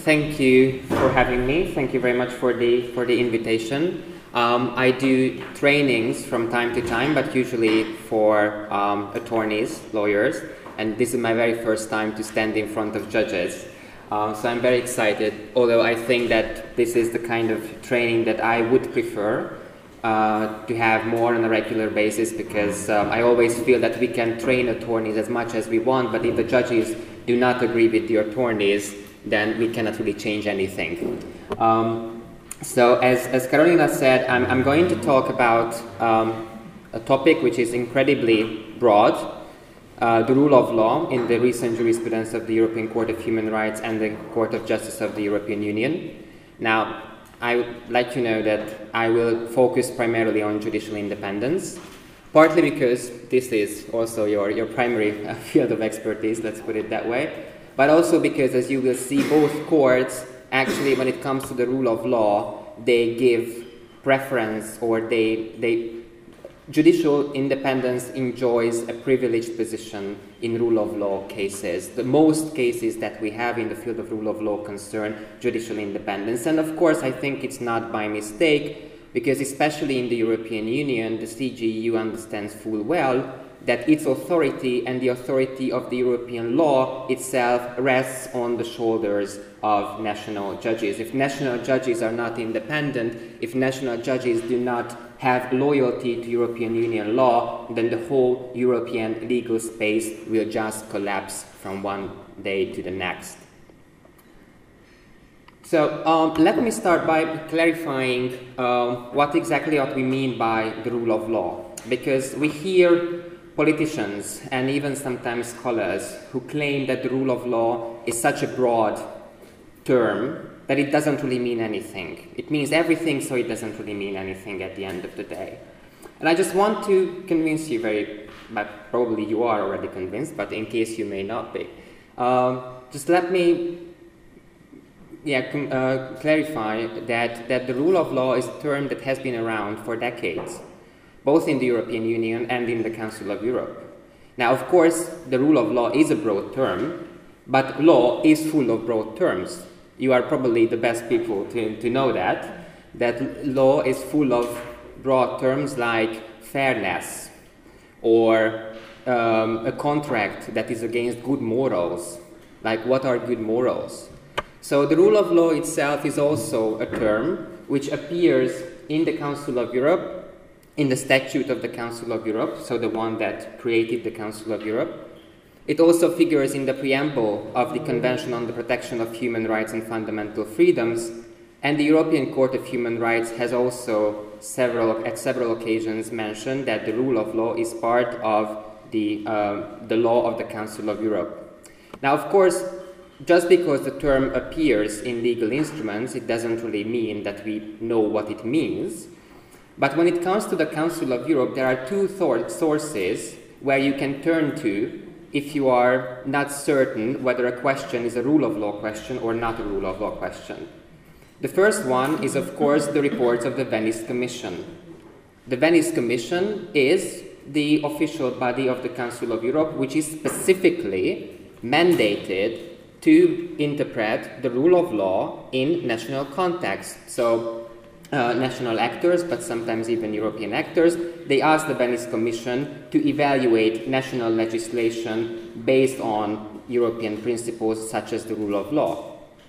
thank you for having me. Thank you very much for the invitation. I do trainings from time to time, but usually for attorneys, lawyers, and this is my very first time to stand in front of judges. So I'm very excited, although I think that this is the kind of training that I would prefer to have more on a regular basis, because I always feel that we can train attorneys as much as we want, but if the judges do not agree with the attorneys, then we cannot really change anything. So as Carolina said, I'm going to talk about a topic which is incredibly broad, the rule of law in the recent jurisprudence of the European Court of Human Rights and the Court of Justice of the European Union. Now, I would like to know that I will focus primarily on judicial independence, partly because this is also your primary field of expertise, let's put it that way, but also because, as you will see, both courts, actually, when it comes to the rule of law, they give preference, or judicial independence enjoys a privileged position in rule of law cases. The most cases that we have in the field of rule of law concern judicial independence. And of course, I think it's not by mistake, because especially in the European Union, the CJEU understands full well that its authority and the authority of the European law itself rests on the shoulders of national judges. If national judges are not independent, if national judges do not have loyalty to European Union law, then the whole European legal space will just collapse from one day to the next. So let me start by clarifying what exactly we mean by the rule of law, because we hear politicians and even sometimes scholars who claim that the rule of law is such a broad term that it doesn't really mean anything. It means everything, so it doesn't really mean anything at the end of the day. And I just want to convince you but probably you are already convinced, but in case you may not be, just let me clarify that the rule of law is a term that has been around for decades, both in the European Union and in the Council of Europe. Now, of course, the rule of law is a broad term, but law is full of broad terms. You are probably the best people to know that law is full of broad terms like fairness, or a contract that is against good morals, like what are good morals. So the rule of law itself is also a term which appears in the Council of Europe, in the Statute of the Council of Europe, so the one that created the Council of Europe. It also figures in the preamble of the Convention on the Protection of Human Rights and Fundamental Freedoms, and the European Court of Human Rights has also at several occasions mentioned that the rule of law is part of the law of the Council of Europe. Now, of course, just because the term appears in legal instruments, it doesn't really mean that we know what it means. But when it comes to the Council of Europe, there are two sources where you can turn to if you are not certain whether a question is a rule of law question or not a rule of law question. The first one is, of course, the reports of the Venice Commission. The Venice Commission is the official body of the Council of Europe, which is specifically mandated to interpret the rule of law in national context. So national actors, but sometimes even European actors, they ask the Venice Commission to evaluate national legislation based on European principles such as the rule of law.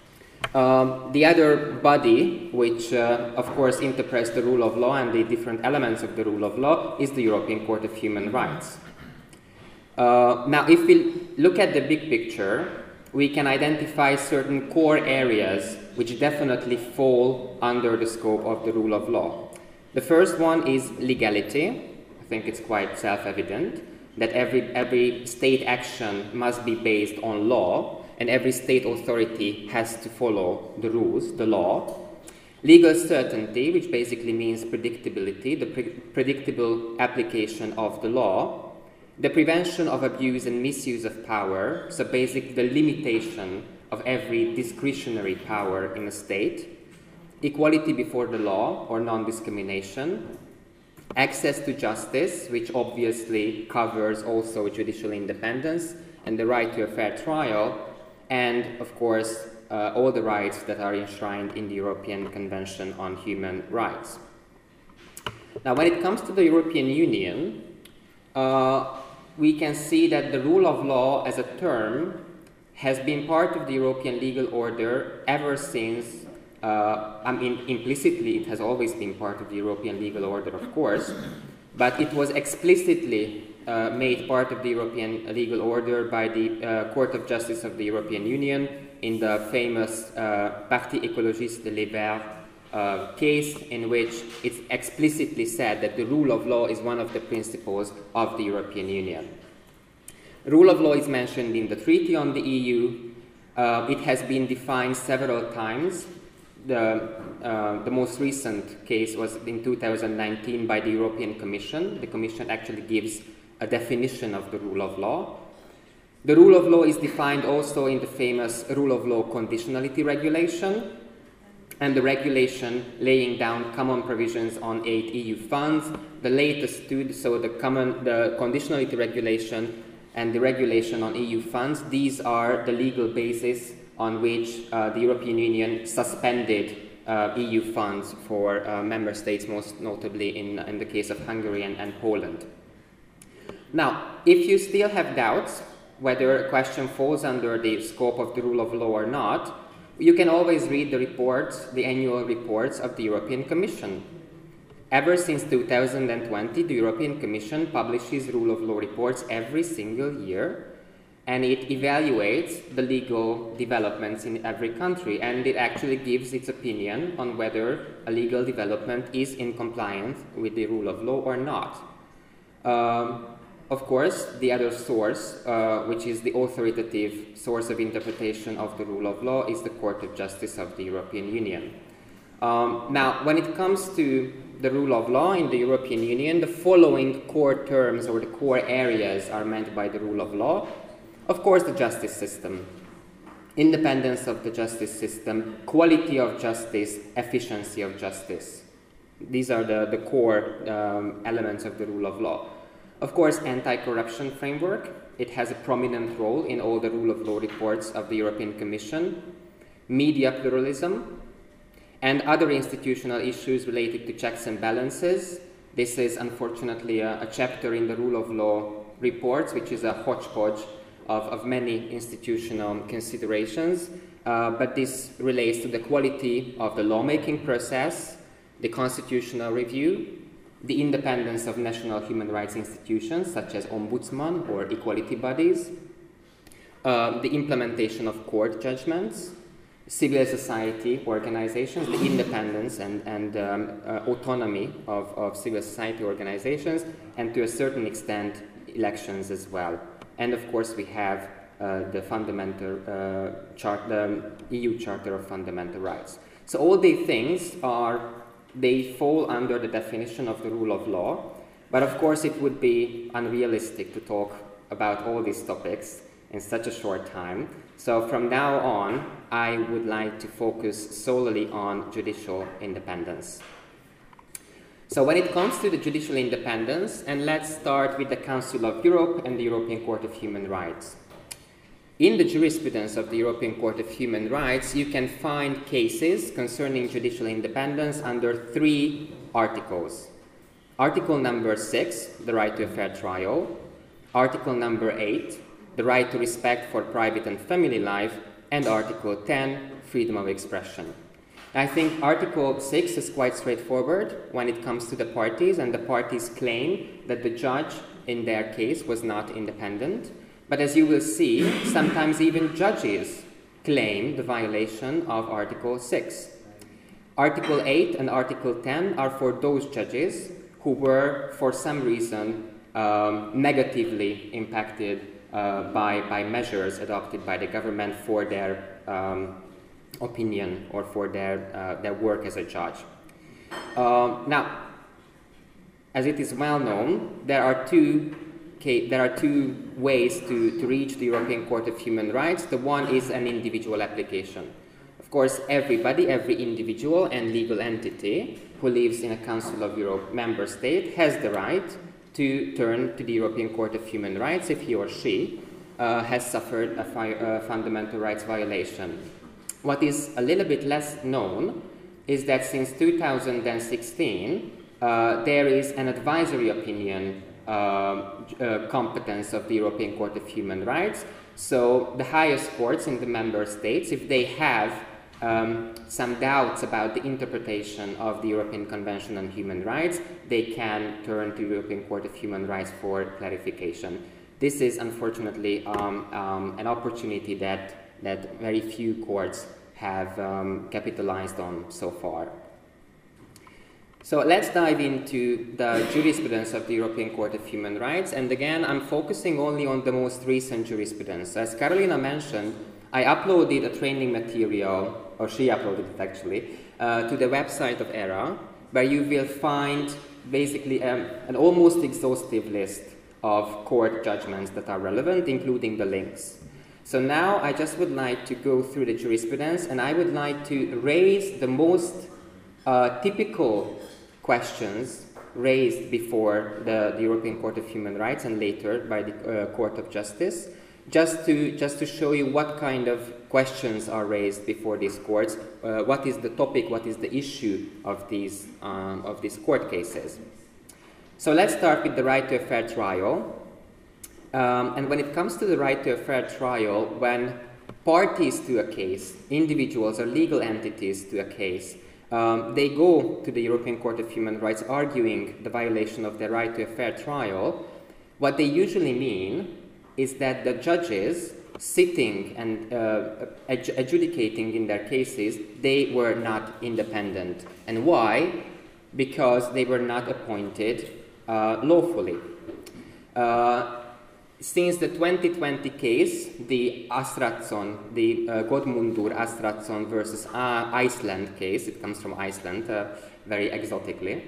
The other body, which of course interprets the rule of law and the different elements of the rule of law, is the European Court of Human Rights. Now, if we look at the big picture, we can identify certain core areas which definitely fall under the scope of the rule of law. The first one is legality. I think it's quite self-evident that every state action must be based on law, and every state authority has to follow the rules, the law. Legal certainty, which basically means predictability, the predictable application of the law. The prevention of abuse and misuse of power, so basically the limitation of every discretionary power in a state. Equality before the law, or non-discrimination. Access to justice, which obviously covers also judicial independence and the right to a fair trial. And, of course, all the rights that are enshrined in the European Convention on Human Rights. Now, when it comes to the European Union, we can see that the rule of law as a term has been part of the European legal order ever since, implicitly it has always been part of the European legal order, of course, but it was explicitly made part of the European legal order by the Court of Justice of the European Union in the famous Parti écologiste de l'Héberge case, in which it's explicitly said that the rule of law is one of the principles of the European Union. Rule of law is mentioned in the Treaty on the EU. It has been defined several times. The most recent case was in 2019 by the European Commission. The Commission actually gives a definition of the rule of law. The rule of law is defined also in the famous rule of law conditionality regulation, and the regulation laying down common provisions on 8 EU funds. The latest two, so the conditionality regulation and the regulation on EU funds, these are the legal basis on which the European Union suspended EU funds for member states, most notably in the case of Hungary and Poland. Now, if you still have doubts whether a question falls under the scope of the rule of law or not, you can always read the reports, the annual reports of the European Commission. Ever since 2020, the European Commission publishes rule of law reports every single year, and it evaluates the legal developments in every country, and it actually gives its opinion on whether a legal development is in compliance with the rule of law or not. Of course, the other source, which is the authoritative source of interpretation of the rule of law, is the Court of Justice of the European Union. Now, when it comes to the rule of law in the European Union, the following core terms or the core areas are meant by the rule of law. Of course, the justice system, independence of the justice system, quality of justice, efficiency of justice. These are the core elements of the rule of law. Of course, anti-corruption framework. It has a prominent role in all the rule of law reports of the European Commission. Media pluralism and other institutional issues related to checks and balances. This is unfortunately a chapter in the rule of law reports, which is a hodgepodge of many institutional considerations, but this relates to the quality of the lawmaking process, the constitutional review, the independence of national human rights institutions such as ombudsman or equality bodies, the implementation of court judgments, civil society organizations, the independence and autonomy of civil society organizations, and to a certain extent elections as well. And of course we have the EU Charter of Fundamental Rights. So all these things they fall under the definition of the rule of law, but of course it would be unrealistic to talk about all these topics in such a short time. So from now on, I would like to focus solely on judicial independence. So when it comes to the judicial independence, and let's start with the Council of Europe and the European Court of Human Rights. In the jurisprudence of the European Court of Human Rights, you can find cases concerning judicial independence under 3 articles. Article number 6, the right to a fair trial. Article number 8, the right to respect for private and family life. And Article 10, freedom of expression. I think Article 6 is quite straightforward when it comes to the parties, and the parties claim that the judge in their case was not independent. But as you will see, sometimes even judges claim the violation of Article 6. Article 8 and Article 10 are for those judges who were, for some reason, negatively impacted by measures adopted by the government for their opinion or for their work as a judge. Now, as it is well known, there are two ways to reach the European Court of Human Rights. The one is an individual application. Of course, every individual and legal entity who lives in a Council of Europe member state has the right to turn to the European Court of Human Rights if he or she has suffered a fundamental rights violation. What is a little bit less known is that since 2016, there is an advisory opinion competence of the European Court of Human Rights. So the highest courts in the member states, if they have some doubts about the interpretation of the European Convention on Human Rights, they can turn to the European Court of Human Rights for clarification. This is unfortunately an opportunity that very few courts have capitalized on so far. So let's dive into the jurisprudence of the European Court of Human Rights. And again, I'm focusing only on the most recent jurisprudence. As Carolina mentioned, I uploaded a training material, or she uploaded it actually, to the website of ERA, where you will find basically an almost exhaustive list of court judgments that are relevant, including the links. So now I just would like to go through the jurisprudence, and I would like to raise the most typical questions raised before the European Court of Human Rights and later by the Court of Justice, just to show you what kind of questions are raised before these courts, what is the topic, what is the issue of these court cases. So let's start with the right to a fair trial. And when it comes to the right to a fair trial, when parties to a case, individuals or legal entities to a case, they go to the European Court of Human Rights arguing the violation of their right to a fair trial, what they usually mean is that the judges sitting and adjudicating in their cases, they were not independent. And why? Because they were not appointed lawfully. Since the 2020 case, the Astratsson, the Godmundur Astratsson versus Iceland case, it comes from Iceland very exotically.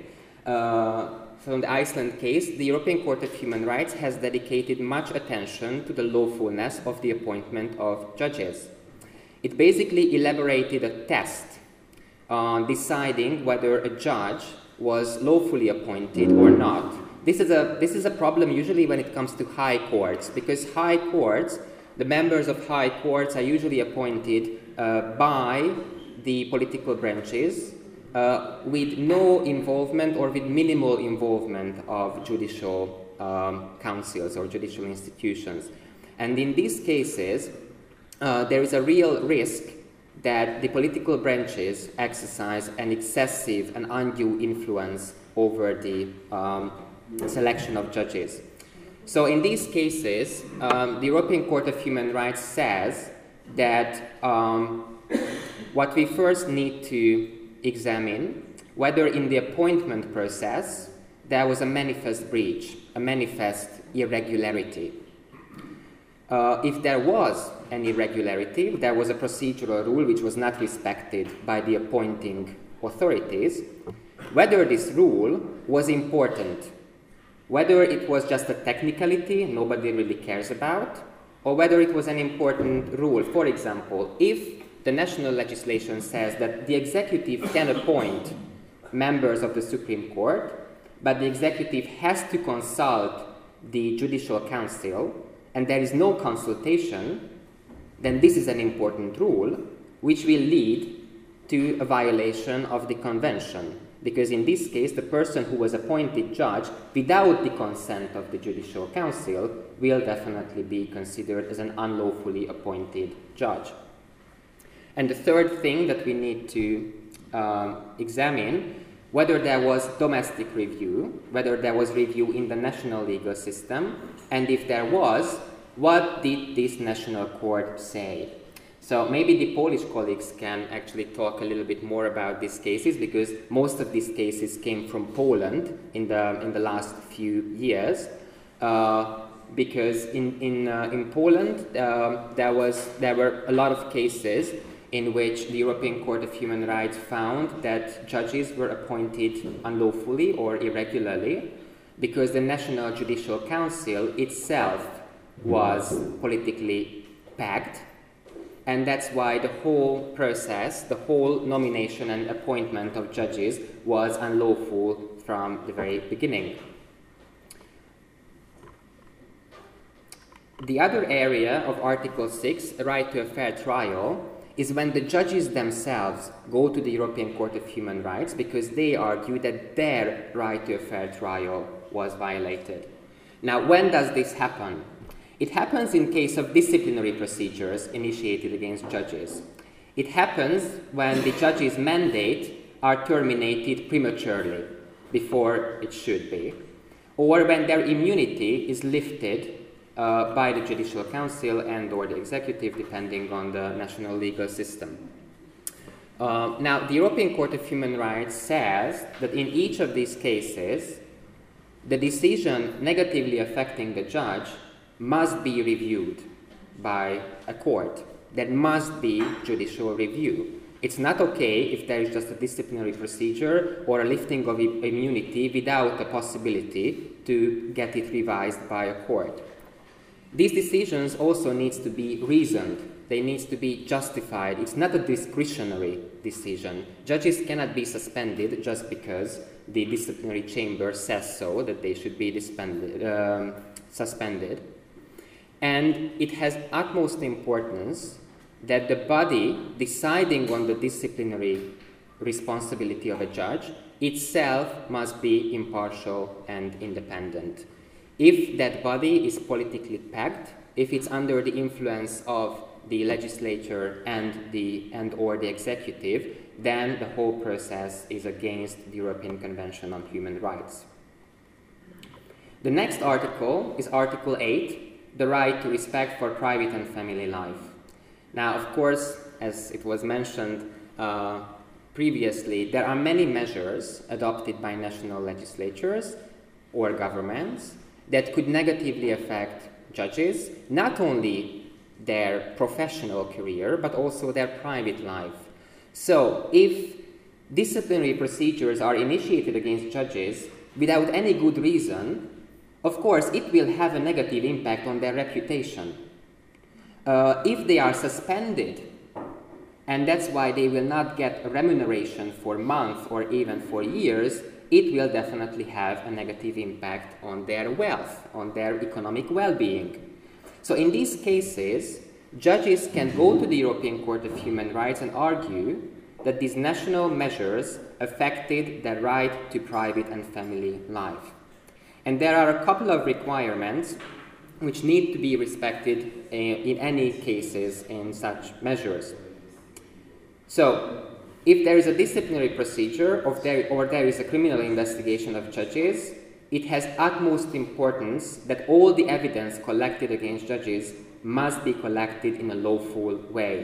From the Iceland case, the European Court of Human Rights has dedicated much attention to the lawfulness of the appointment of judges. It basically elaborated a test on deciding whether a judge was lawfully appointed or not. This is a problem usually when it comes to high courts, because high courts, the members of high courts are usually appointed by the political branches with no involvement or with minimal involvement of judicial councils or judicial institutions. And in these cases, there is a real risk that the political branches exercise an excessive and undue influence over the selection of judges. So in these cases, the European Court of Human Rights says that what we first need to examine whether in the appointment process there was a manifest breach, a manifest irregularity. If there was an irregularity, there was a procedural rule which was not respected by the appointing authorities, whether this rule was important, whether it was just a technicality nobody really cares about, or whether it was an important rule. For example, if the national legislation says that the executive can appoint members of the Supreme Court, but the executive has to consult the Judicial Council, and there is no consultation, then this is an important rule which will lead to a violation of the Convention. Because in this case, the person who was appointed judge without the consent of the Judicial Council will definitely be considered as an unlawfully appointed judge. And the third thing that we need to examine, whether there was domestic review, whether there was review in the national legal system, and if there was, what did this national court say? So maybe the Polish colleagues can actually talk a little bit more about these cases, because most of these cases came from Poland in the last few years. Because in Poland there were a lot of cases in which the European Court of Human Rights found that judges were appointed unlawfully or irregularly, because the National Judicial Council itself was politically packed. And that's why the whole process, the whole nomination and appointment of judges was unlawful from the very beginning. The other area of Article 6, the right to a fair trial, is when the judges themselves go to the European Court of Human Rights because they argue that their right to a fair trial was violated. Now, when does this happen? It happens in case of disciplinary procedures initiated against judges. It happens when the judge's mandate are terminated prematurely, before it should be, or when their immunity is lifted by the Judicial Council and or the executive, depending on the national legal system. Now, the European Court of Human Rights says that in each of these cases, the decision negatively affecting the judge must be reviewed by a court. There must be judicial review. It's not okay if there is just a disciplinary procedure or a lifting of immunity without the possibility to get it revised by a court. These decisions also need to be reasoned. They need to be justified. It's not a discretionary decision. Judges cannot be suspended just because the disciplinary chamber says so, that they should be suspended. And it has utmost importance that the body deciding on the disciplinary responsibility of a judge itself must be impartial and independent. If that body is politically packed, if it's under the influence of the legislature and or the executive, then the whole process is against the European Convention on Human Rights. The next article is Article 8, the right to respect for private and family life. Now, of course, as it was mentioned previously, there are many measures adopted by national legislatures or governments that could negatively affect judges, not only their professional career, but also their private life. So, if disciplinary procedures are initiated against judges without any good reason, of course, it will have a negative impact on their reputation. If they are suspended, and that's why they will not get a remuneration for months or even for years, it will definitely have a negative impact on their wealth, on their economic well-being. So in these cases, judges can go to the European Court of Human Rights and argue that these national measures affected their right to private and family life. And there are a couple of requirements which need to be respected in any cases in such measures. So, if there is a disciplinary procedure or there is a criminal investigation of judges, it has utmost importance that all the evidence collected against judges must be collected in a lawful way.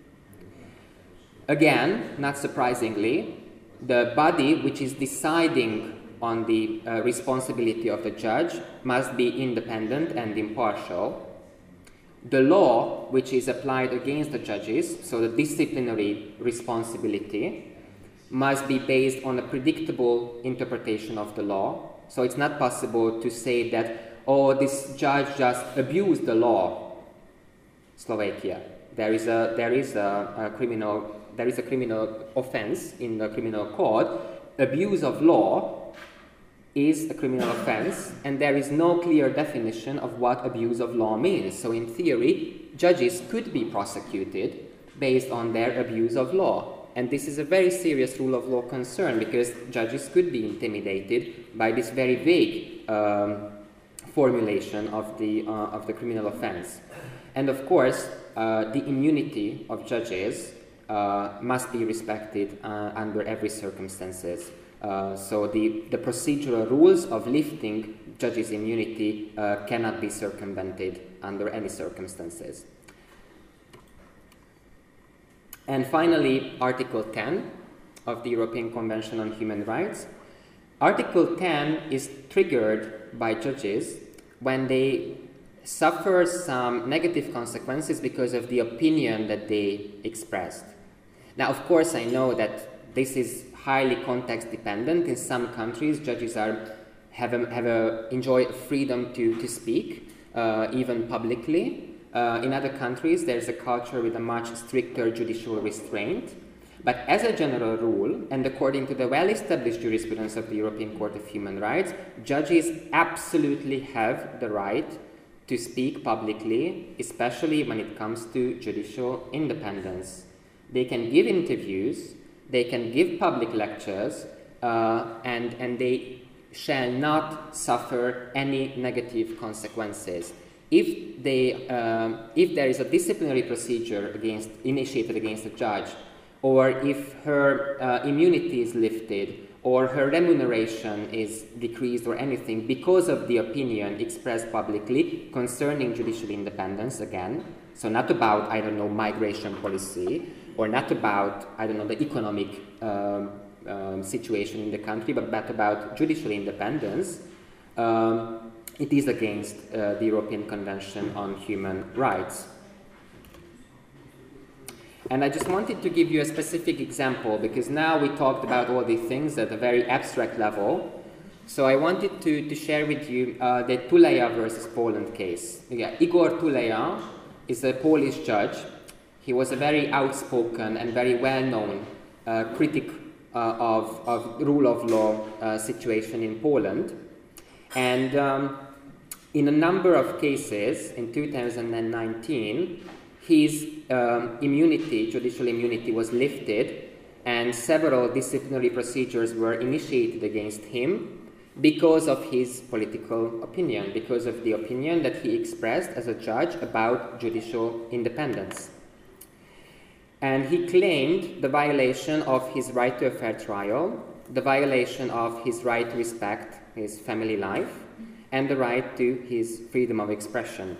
Again, not surprisingly, the body which is deciding on the responsibility of the judge must be independent and impartial. The law which is applied against the judges, so the disciplinary responsibility, must be based on a predictable interpretation of the law. So it's not possible to say that, oh, this judge just abused the law. Slovakia. There is a criminal offense in the criminal code. Abuse of law is a criminal offense, and there is no clear definition of what abuse of law means. So in theory, judges could be prosecuted based on their abuse of law. And this is a very serious rule of law concern, because judges could be intimidated by this very vague formulation of the criminal offense. And of course, the immunity of judges must be respected under every circumstances. So the procedural rules of lifting judges' immunity cannot be circumvented under any circumstances. And finally, Article 10 of the European Convention on Human Rights. Article 10 is triggered by judges when they suffer some negative consequences because of the opinion that they expressed. Now, of course, I know that this is highly context dependent. In some countries, judges enjoy freedom to speak, even publicly. In other countries, there's a culture with a much stricter judicial restraint. But as a general rule, and according to the well-established jurisprudence of the European Court of Human Rights, judges absolutely have the right to speak publicly, especially when it comes to judicial independence. they can give interviews, they can give public lectures, and they shall not suffer any negative consequences. If there is a disciplinary procedure initiated against a judge, or if her immunity is lifted, or her remuneration is decreased or anything because of the opinion expressed publicly concerning judicial independence, again, so not about, I don't know, migration policy, or not about, I don't know, the economic situation in the country, but about judicial independence, it is against the European Convention on Human Rights. And I just wanted to give you a specific example, because now we talked about all these things at a very abstract level. So I wanted to share with you the Tuleya versus Poland case. Yeah, Igor Tuleya is a Polish judge. He was a very outspoken and very well-known critic of rule of law situation in Poland. And in a number of cases in 2019, his immunity, judicial immunity, was lifted, and several disciplinary procedures were initiated against him because of his political opinion, because of the opinion that he expressed as a judge about judicial independence. And he claimed the violation of his right to a fair trial, the violation of his right to respect his family life, and the right to his freedom of expression.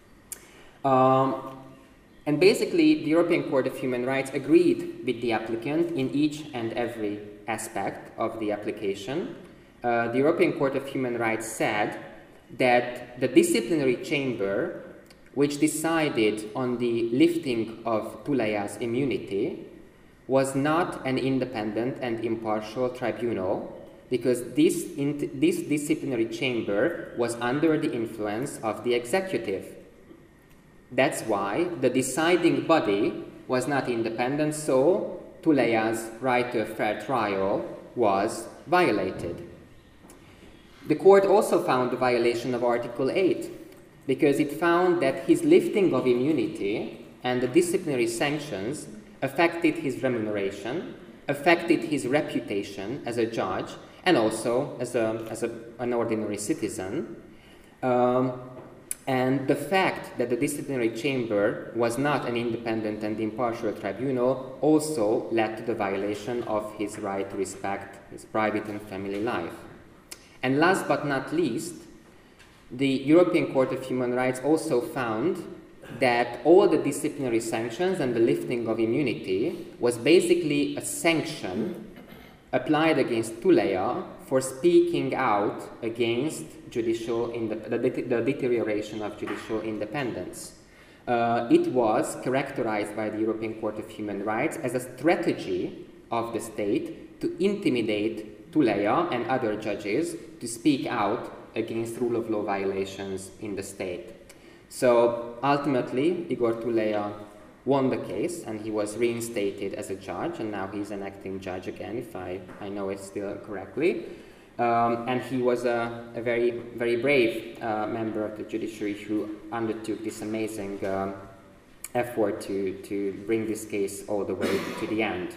And basically, the European Court of Human Rights agreed with the applicant in each and every aspect of the application. The European Court of Human Rights said that the disciplinary chamber, which decided on the lifting of Tuleya's immunity, was not an independent and impartial tribunal, because this disciplinary chamber was under the influence of the executive. That's why the deciding body was not independent, so Tuleya's right to a fair trial was violated. The court also found the violation of Article 8, because it found that his lifting of immunity and the disciplinary sanctions affected his remuneration, affected his reputation as a judge, and also as an ordinary citizen. And the fact that the disciplinary chamber was not an independent and impartial tribunal also led to the violation of his right to respect his private and family life. And last but not least, the European Court of Human Rights also found that all the disciplinary sanctions and the lifting of immunity was basically a sanction applied against Tuleya for speaking out against the deterioration of judicial independence. It was characterized by the European Court of Human Rights as a strategy of the state to intimidate Tuleya and other judges to speak out against rule of law violations in the state. So ultimately, Igor Tuleya won the case, and he was reinstated as a judge, and now he's an acting judge again, if I know it still correctly. And he was a very, very brave member of the judiciary who undertook this amazing effort to bring this case all the way to the end.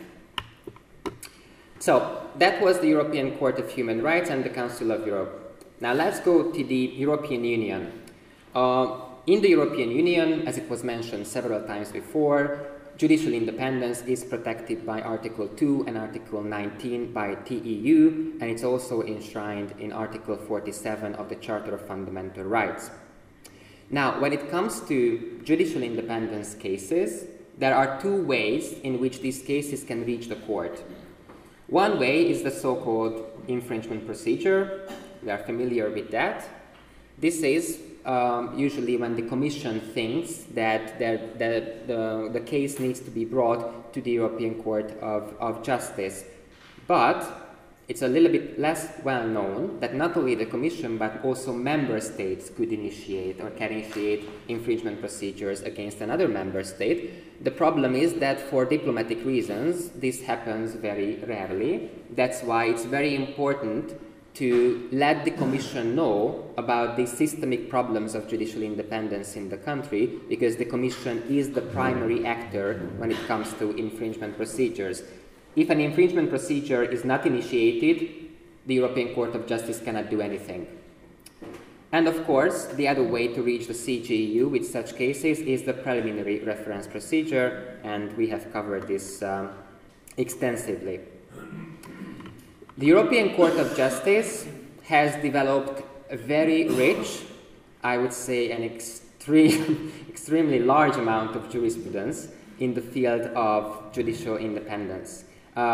So that was the European Court of Human Rights and the Council of Europe. Now let's go to the European Union. In the European Union, as it was mentioned several times before, judicial independence is protected by Article 2 and Article 19 by TEU, and it's also enshrined in Article 47 of the Charter of Fundamental Rights. Now, when it comes to judicial independence cases, there are two ways in which these cases can reach the court. One way is the so-called infringement procedure. We are familiar with that. This is usually when the Commission thinks that the case needs to be brought to the European Court of Justice. But it's a little bit less well known that not only the Commission but also member states could initiate or can initiate infringement procedures against another member state. The problem is that for diplomatic reasons this happens very rarely. That's why it's very important to let the Commission know about the systemic problems of judicial independence in the country, because the Commission is the primary actor when it comes to infringement procedures. If an infringement procedure is not initiated, the European Court of Justice cannot do anything. And of course, the other way to reach the CJEU with such cases is the preliminary reference procedure, and we have covered this extensively. The European Court of Justice has developed a very rich, I would say an extremely large amount of jurisprudence in the field of judicial independence.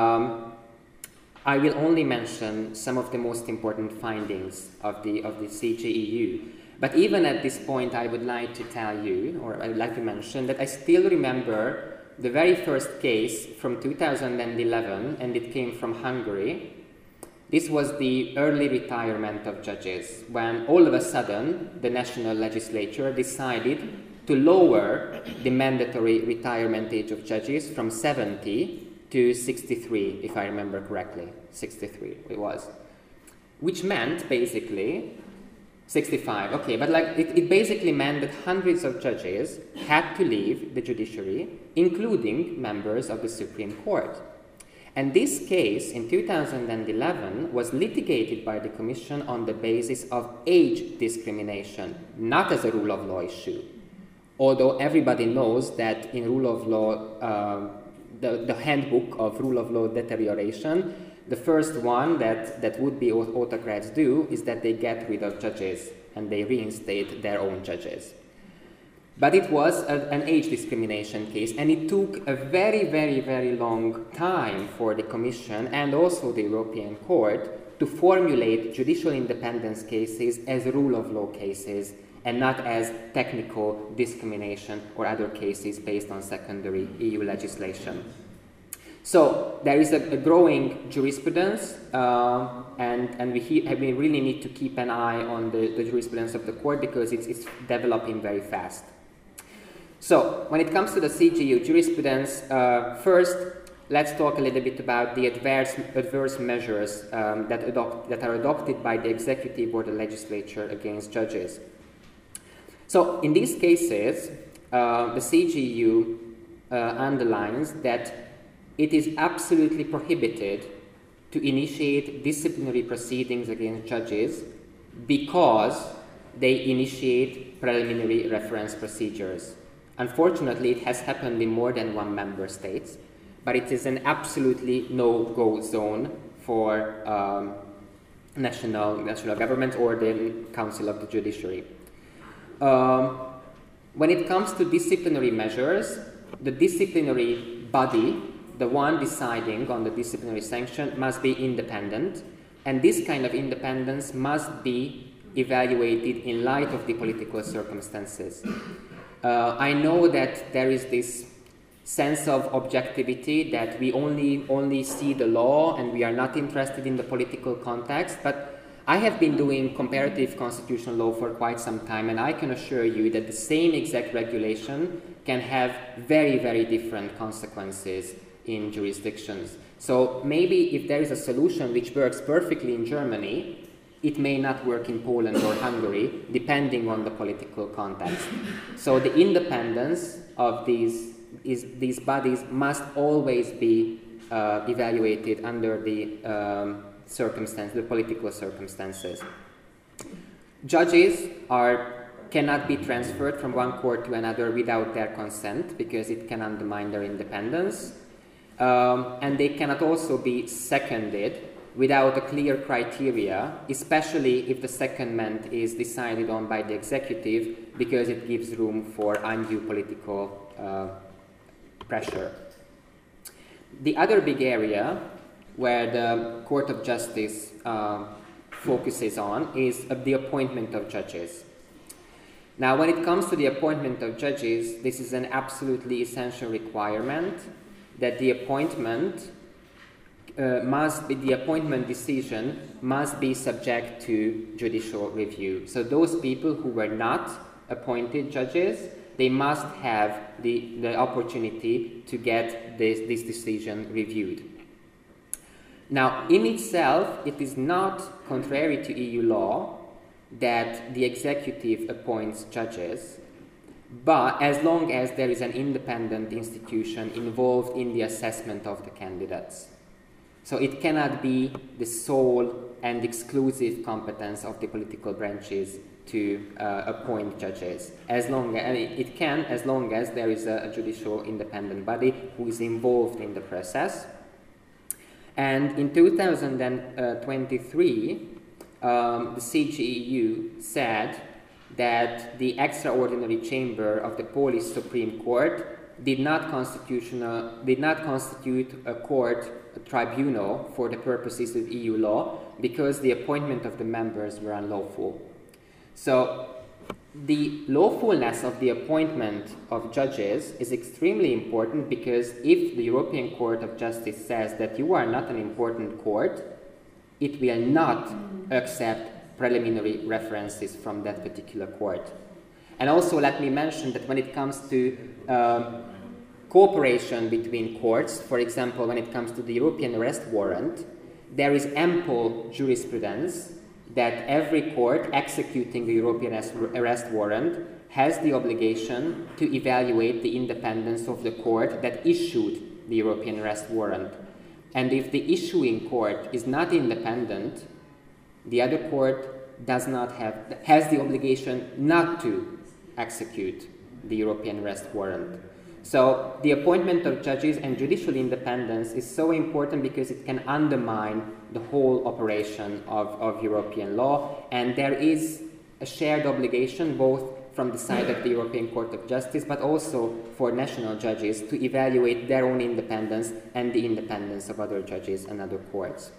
I will only mention some of the most important findings of the CJEU. But even at this point, I would like to tell you, or I would like to mention, that I still remember the very first case from 2011, and it came from Hungary. This was the early retirement of judges, when all of a sudden the national legislature decided to lower the mandatory retirement age of judges from 70 to 63, if I remember correctly. 63 it was. Which meant basically 65, okay, but like it basically meant that hundreds of judges had to leave the judiciary, including members of the Supreme Court. And this case in 2011 was litigated by the Commission on the basis of age discrimination, not as a rule of law issue. Although everybody knows that in rule of law, the handbook of rule of law deterioration, the first one that would-be autocrats do is that they get rid of judges and they reinstate their own judges. But it was an age discrimination case, and it took a very, very, very long time for the Commission and also the European Court to formulate judicial independence cases as rule of law cases and not as technical discrimination or other cases based on secondary EU legislation. So there is a growing jurisprudence, and we really need to keep an eye on the jurisprudence of the court because it's developing very fast. So when it comes to the CJEU jurisprudence, first let's talk a little bit about the adverse measures that are adopted by the executive or the legislature against judges. So in these cases, the CJEU underlines that it is absolutely prohibited to initiate disciplinary proceedings against judges because they initiate preliminary reference procedures. Unfortunately, it has happened in more than one member state, but it is an absolutely no-go zone for national government or the Council of the Judiciary. When it comes to disciplinary measures, the disciplinary body, the one deciding on the disciplinary sanction, must be independent, and this kind of independence must be evaluated in light of the political circumstances. I know that there is this sense of objectivity that we only see the law and we are not interested in the political context, but I have been doing comparative constitutional law for quite some time, and I can assure you that the same exact regulation can have very, very different consequences in jurisdictions. So maybe if there is a solution which works perfectly in Germany, it may not work in Poland or Hungary, depending on the political context. So the independence of these bodies must always be evaluated under the the political circumstances. Judges cannot be transferred from one court to another without their consent because it can undermine their independence. And they cannot also be seconded without a clear criteria, especially if the secondment is decided on by the executive, because it gives room for undue political pressure. The other big area where the Court of Justice focuses on is the appointment of judges. Now, when it comes to the appointment of judges, this is an absolutely essential requirement that the appointment decision must be subject to judicial review. So those people who were not appointed judges, they must have the opportunity to get this decision reviewed. Now, in itself, it is not contrary to EU law that the executive appoints judges, but as long as there is an independent institution involved in the assessment of the candidates. So it cannot be the sole and exclusive competence of the political branches to appoint judges. As long as, it can, as long as there is a judicial independent body who is involved in the process. And in 2023, the CJEU said that the extraordinary chamber of the Polish Supreme Court did not constitute a court, a tribunal for the purposes of EU law, because the appointment of the members were unlawful. So the lawfulness of the appointment of judges is extremely important, because if the European Court of Justice says that you are not an important court, it will not accept preliminary references from that particular court. And also let me mention that when it comes to cooperation between courts, for example, when it comes to the European arrest warrant, there is ample jurisprudence that every court executing the European arrest warrant has the obligation to evaluate the independence of the court that issued the European arrest warrant. And if the issuing court is not independent, the other court has the obligation not to execute the European arrest warrant. So the appointment of judges and judicial independence is so important because it can undermine the whole operation of European law, and there is a shared obligation both from the side of the European Court of Justice but also for national judges to evaluate their own independence and the independence of other judges and other courts.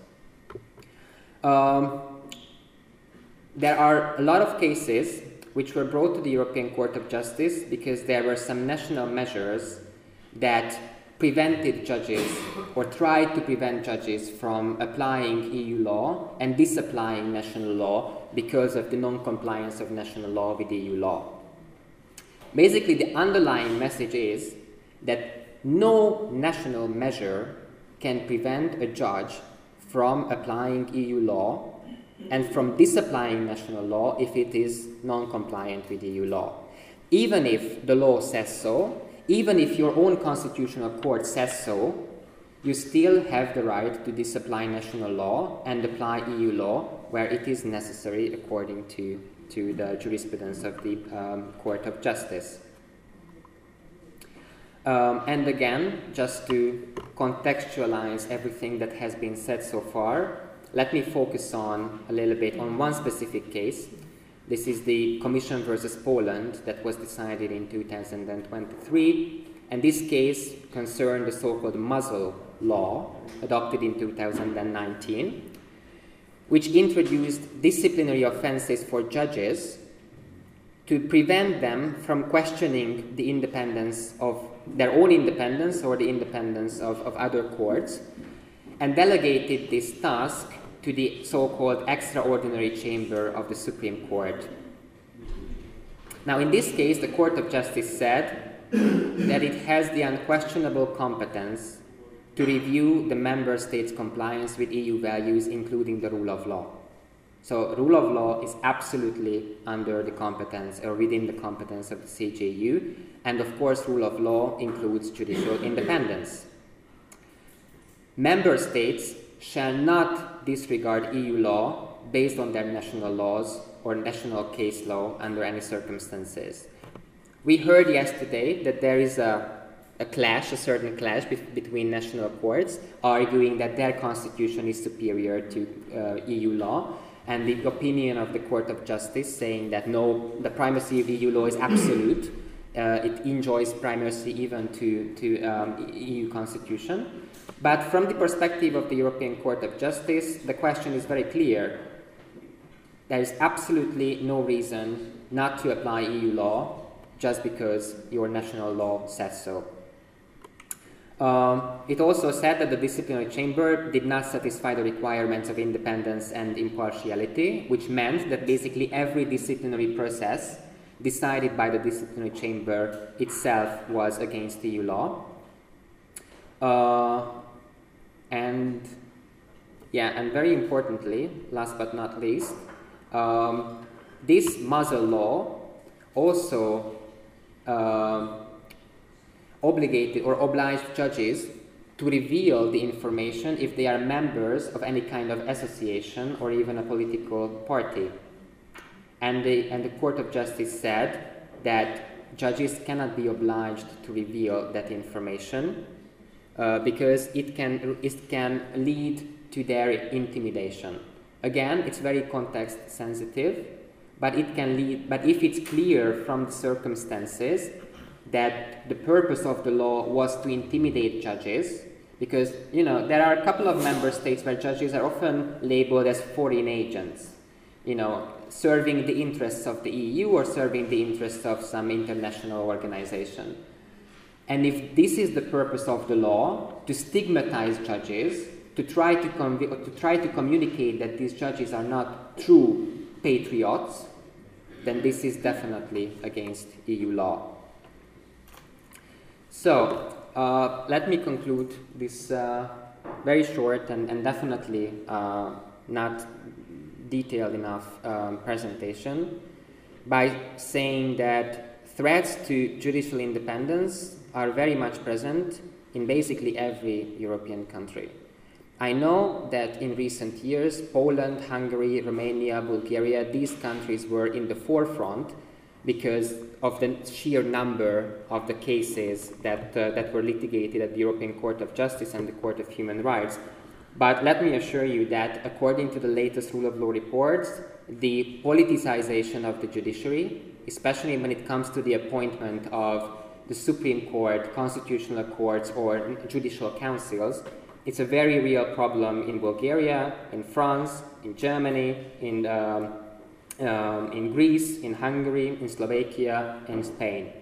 There are a lot of cases which were brought to the European Court of Justice because there were some national measures that prevented judges or tried to prevent judges from applying EU law and disapplying national law because of the non-compliance of national law with EU law. Basically, the underlying message is that no national measure can prevent a judge from applying EU law and from disapplying national law if it is non-compliant with EU law. Even if the law says so, even if your own constitutional court says so, you still have the right to disapply national law and apply EU law where it is necessary according to the jurisprudence of the Court of Justice. And again, just to contextualize everything that has been said so far, let me focus on a little bit on one specific case. This is the Commission versus Poland that was decided in 2023, and this case concerned the so-called muzzle law adopted in 2019, which introduced disciplinary offenses for judges to prevent them from questioning the independence of their own independence or the independence of other courts, and delegated this task to the so-called extraordinary chamber of the Supreme Court. Now, in this case, the Court of Justice said that it has the unquestionable competence to review the member states' compliance with EU values, including the rule of law. So, rule of law is absolutely under the competence or within the competence of the CJEU, and of course, rule of law includes judicial independence. Member states shall not disregard EU law based on their national laws or national case law under any circumstances. We heard yesterday that there is a certain clash between national courts, arguing that their constitution is superior to EU law, and the opinion of the Court of Justice saying that no, the primacy of EU law is absolute. It enjoys primacy even to EU constitution. But from the perspective of the European Court of Justice, the question is very clear. There is absolutely no reason not to apply EU law just because your national law says so. It also said that the disciplinary chamber did not satisfy the requirements of independence and impartiality, which meant that basically every disciplinary process decided by the disciplinary chamber itself was against EU law. And Yeah, and very importantly, last but not least, this muzzle law also obligated or obliged judges to reveal the information if they are members of any kind of association or even a political party. And the Court of Justice said that judges cannot be obliged to reveal that information because it can lead to their intimidation. Again, it's very context sensitive, but it can lead. But if it's clear from the circumstances that the purpose of the law was to intimidate judges, because there are a couple of member states where judges are often labeled as foreign agents, serving the interests of the EU or serving the interests of some international organization. And if this is the purpose of the law, to stigmatize judges, to try to communicate that these judges are not true patriots, then this is definitely against EU law. So, let me conclude this very short and definitely not detailed enough presentation by saying that threats to judicial independence are very much present in basically every European country. I know that in recent years, Poland, Hungary, Romania, Bulgaria, these countries were in the forefront because of the sheer number of the cases that were litigated at the European Court of Justice and the Court of Human Rights. But let me assure you that according to the latest rule of law reports, the politicization of the judiciary, especially when it comes to the appointment of the Supreme Court, constitutional courts, or judicial councils, it's a very real problem in Bulgaria, in France, in Germany, in Greece, in Hungary, in Slovakia, and Spain.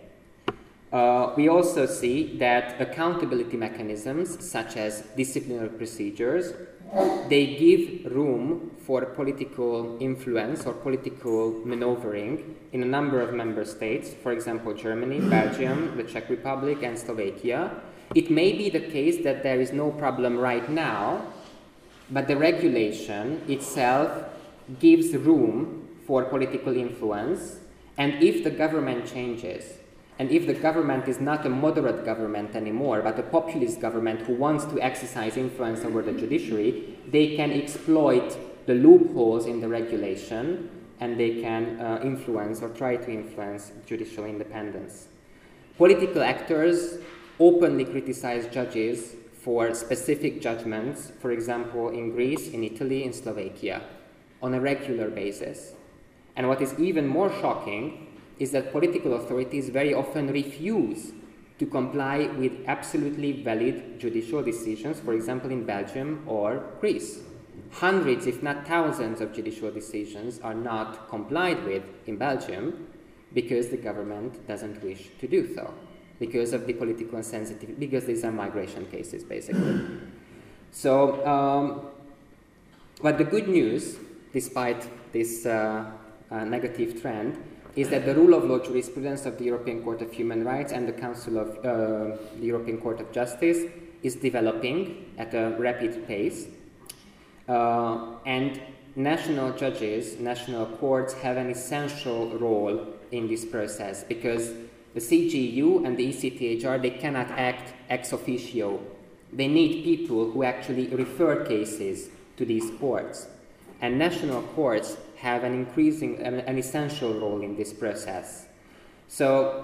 We also see that accountability mechanisms, such as disciplinary procedures, they give room for political influence or political maneuvering in a number of member states, for example, Germany, Belgium, the Czech Republic, and Slovakia. It may be the case that there is no problem right now, but the regulation itself gives room for political influence, and if the government changes, and if the government is not a moderate government anymore, but a populist government who wants to exercise influence over the judiciary, they can exploit the loopholes in the regulation, and they can influence or try to influence judicial independence. Political actors openly criticize judges for specific judgments, for example, in Greece, in Italy, in Slovakia, on a regular basis. And what is even more shocking is that political authorities very often refuse to comply with absolutely valid judicial decisions, for example, in Belgium or Greece. Hundreds, if not thousands, of judicial decisions are not complied with in Belgium because the government doesn't wish to do so, because of the political insensitivity, because these are migration cases, basically. So, but the good news, despite this negative trend, is that the rule of law jurisprudence of the European Court of Human Rights and the Council of the European Court of Justice is developing at a rapid pace. And national judges, national courts have an essential role in this process because the CJEU and the ECTHR, they cannot act ex officio. They need people who actually refer cases to these courts. And national courts have an essential role in this process. So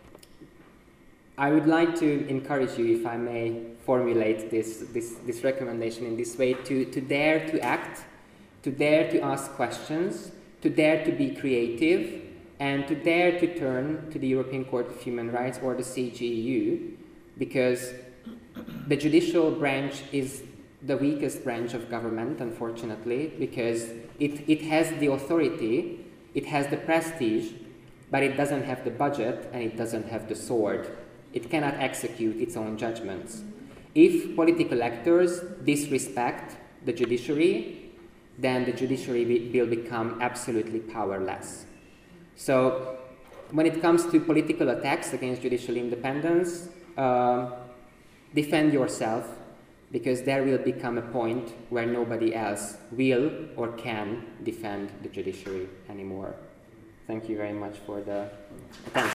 I would like to encourage you, if I may formulate this recommendation in this way, to dare to act, to dare to ask questions, to dare to be creative, and to dare to turn to the European Court of Human Rights or the CJEU, because the judicial branch is the weakest branch of government, unfortunately, because it has the authority, it has the prestige, but it doesn't have the budget and it doesn't have the sword. It cannot execute its own judgments. If political actors disrespect the judiciary, then the judiciary will become absolutely powerless. So when it comes to political attacks against judicial independence, defend yourself, because there will become a point where nobody else will or can defend the judiciary anymore. Thank you very much for the attention.